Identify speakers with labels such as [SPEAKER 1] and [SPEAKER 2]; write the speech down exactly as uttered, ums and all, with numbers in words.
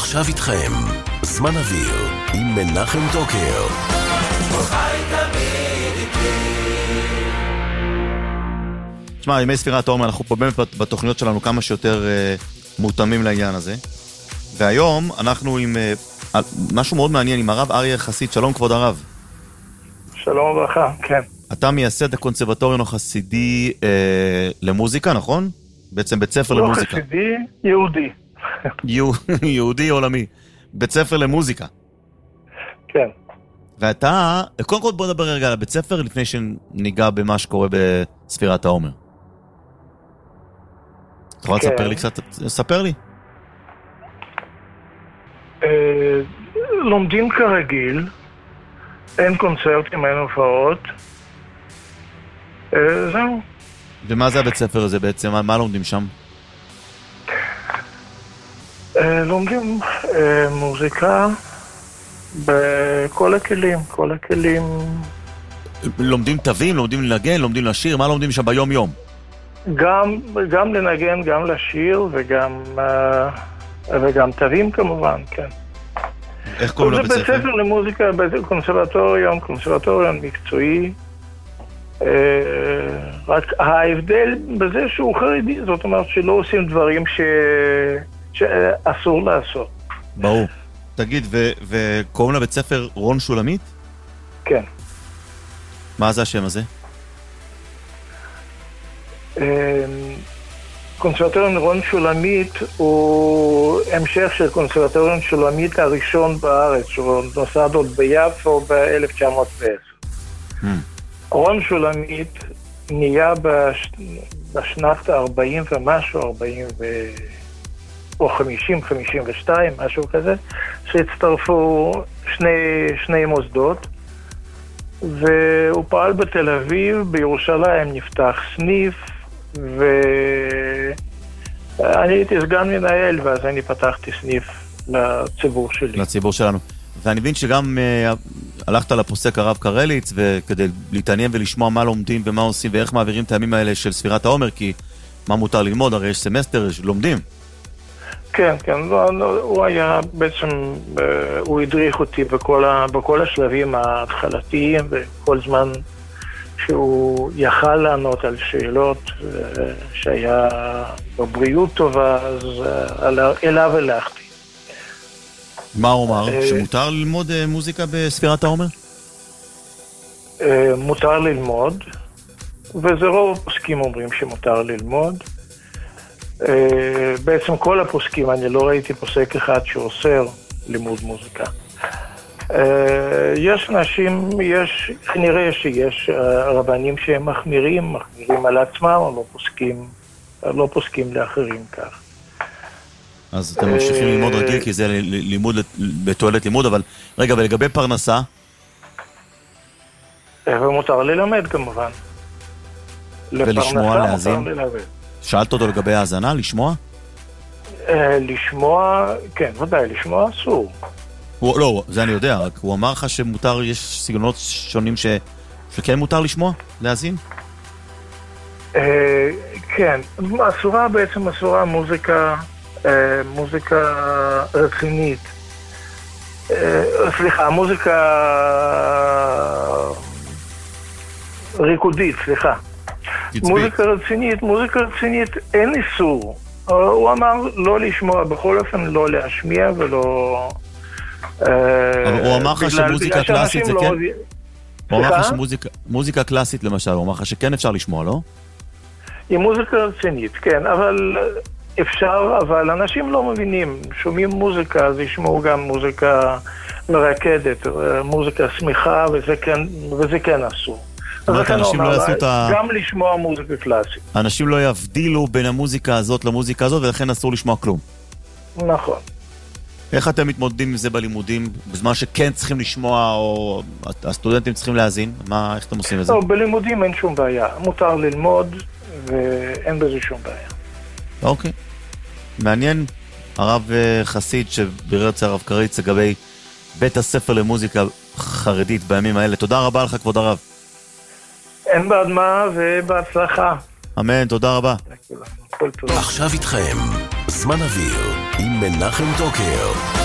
[SPEAKER 1] עכשיו איתכם, זמן אוויר, עם מנחם טוקר.
[SPEAKER 2] תשמע, ימי ספירת העומר, אנחנו פה באמת בתוכניות שלנו כמה שיותר uh, מותאמים לעניין הזה. והיום אנחנו עם uh, משהו מאוד מעניין, עם הרב אריה חסיד. שלום כבוד הרב.
[SPEAKER 3] שלום וברכה, כן.
[SPEAKER 2] אתה מייסד הקונסרבטוריון החסידי uh, למוזיקה, נכון? בעצם בית ספר
[SPEAKER 3] לא
[SPEAKER 2] למוזיקה.
[SPEAKER 3] לא חסידי, יהודי.
[SPEAKER 2] יהודי עולמי. בית ספר למוזיקה.
[SPEAKER 3] כן.
[SPEAKER 2] ואתה, קודם כל בוא נדבר רגע על הבית ספר לפני שניגע במה שקורה בספירת העומר. אתה יכול לספר לי קצת? ספר לי.
[SPEAKER 3] לומדים כרגיל, אין קונצרטים, אין הופעות. זהו.
[SPEAKER 2] ומה זה הבית ספר הזה בעצם? מה לומדים שם?
[SPEAKER 3] לומדים מוזיקה בכל הכלים, כל הכלים.
[SPEAKER 2] לומדים תווים, לומדים לנגן, לומדים לשיר, מה לומדים שם ביום יום? גם,
[SPEAKER 3] גם לנגן, גם לשיר וגם, וגם תווים כמובן, כן.
[SPEAKER 2] איך קוראים לבית ספר?
[SPEAKER 3] זה בית ספר למוזיקה, קונסרבטוריון, קונסרבטוריון מקצועי. רק ההבדל בזה שהוא חרדי, זאת אומרת שלא עושים דברים ש... שאסור לעשות.
[SPEAKER 2] ברור. תגיד, ו- וקוראים לבית ספר רון שולמית?
[SPEAKER 3] כן.
[SPEAKER 2] מה זה השם הזה?
[SPEAKER 3] קונסרבטוריון רון שולמית הוא המשך של קונסרבטוריון שולמית הראשון בארץ, שהוא נוסד עוד ביפו ב-אלף תשע מאות ועשר. רון שולמית נהיה בש... בשנת ארבעים ומשהו, ארבעים ו... או חמישים, חמישים ושתיים, משהו כזה, שהצטרפו שני, שני מוסדות, והוא פעל בתל אביב, בירושלים נפתח סניף, ואני הייתי סגן מנהל, ואז אני פתחתי סניף לציבור שלי.
[SPEAKER 2] לציבור שלנו. ואני מבין שגם uh, הלכת לפוסק הרב קרליץ, וכדי להתעניין ולשמוע מה לומדים ומה עושים, ואיך מעבירים את הימים האלה של ספירת העומר, כי מה מותר ללמוד? הרי יש סמסטר, לומדים.
[SPEAKER 3] כן, כן, הוא היה בעצם, הוא הדריך אותי בכל, ה, בכל השלבים ההתחלתיים, וכל זמן שהוא יכל לענות על שאלות שהיה בבריאות טובה, אז אליו הלכתי.
[SPEAKER 2] מה הוא אמר? שמותר ללמוד מוזיקה בספירת העומר?
[SPEAKER 3] מותר ללמוד, וזה רוב הפוסקים אומרים שמותר ללמוד. בעצם כל הפוסקים, אני לא ראיתי פוסק אחד שאוסר לימוד מוזיקה. יש אנשים, יש, כנראה שיש רבנים שהם מחמירים, מחמירים על עצמם, או לא פוסקים, לא פוסקים לאחרים כך.
[SPEAKER 2] אז אתם ממשיכים ללמוד רגיל, כי זה לימוד בתועלת לימוד, אבל רגע, ולגבי פרנסה?
[SPEAKER 3] ומותר ללמד כמובן.
[SPEAKER 2] ולשמוע, להאזין? שאלת אותו לגבי האזנה, לשמוע?
[SPEAKER 3] לשמוע, כן, ודאי, לשמוע אסור.
[SPEAKER 2] לא, זה אני יודע, רק הוא אמר לך שמותר, יש סגנונות שונים שכן מותר לשמוע, להאזין?
[SPEAKER 3] כן, אסורה בעצם אסורה מוזיקה, מוזיקה רצינית. סליחה, מוזיקה ריקודית, סליחה. מוזיקה רצינית, מוזיקה רצינית אין איסור. הוא אמר לא לשמוע, בכל אופן לא להשמיע ולא...
[SPEAKER 2] אבל הוא אמר לך שמוזיקה קלאסית זה כן? הוא אמר לך שמוזיקה קלאסית למשל, הוא אמר לך שכן אפשר לשמוע, לא?
[SPEAKER 3] היא מוזיקה רצינית, כן, אבל אפשר, אבל אנשים לא מבינים, שומעים מוזיקה, אז ישמעו גם מוזיקה מרקדת, מוזיקה שמחה, וזה כן אסור.
[SPEAKER 2] אנשים לא יעשו את ה...
[SPEAKER 3] גם לשמוע מוזיקה קלאסית.
[SPEAKER 2] אנשים לא יבדילו בין המוזיקה הזאת למוזיקה הזאת, ולכן אסור לשמוע כלום.
[SPEAKER 3] נכון.
[SPEAKER 2] איך אתם מתמודדים עם זה בלימודים, בזמן שכן צריכים לשמוע, או הסטודנטים צריכים להאזין? מה, איך אתם עושים את זה?
[SPEAKER 3] לא, בלימודים אין שום בעיה. מותר ללמוד, ואין בזה שום בעיה.
[SPEAKER 2] אוקיי. מעניין, הרב חסיד שבירר אצל הרב קרליץ לגבי בית הספר למוזיקה חרדית בימים האלה. תודה רבה לך, כבוד הרב.
[SPEAKER 3] אין בעד מה ובהצלחה.
[SPEAKER 2] אמן, תודה רבה.
[SPEAKER 1] עכשיו איתכם, זמן אוויר עם מנחם טוקר.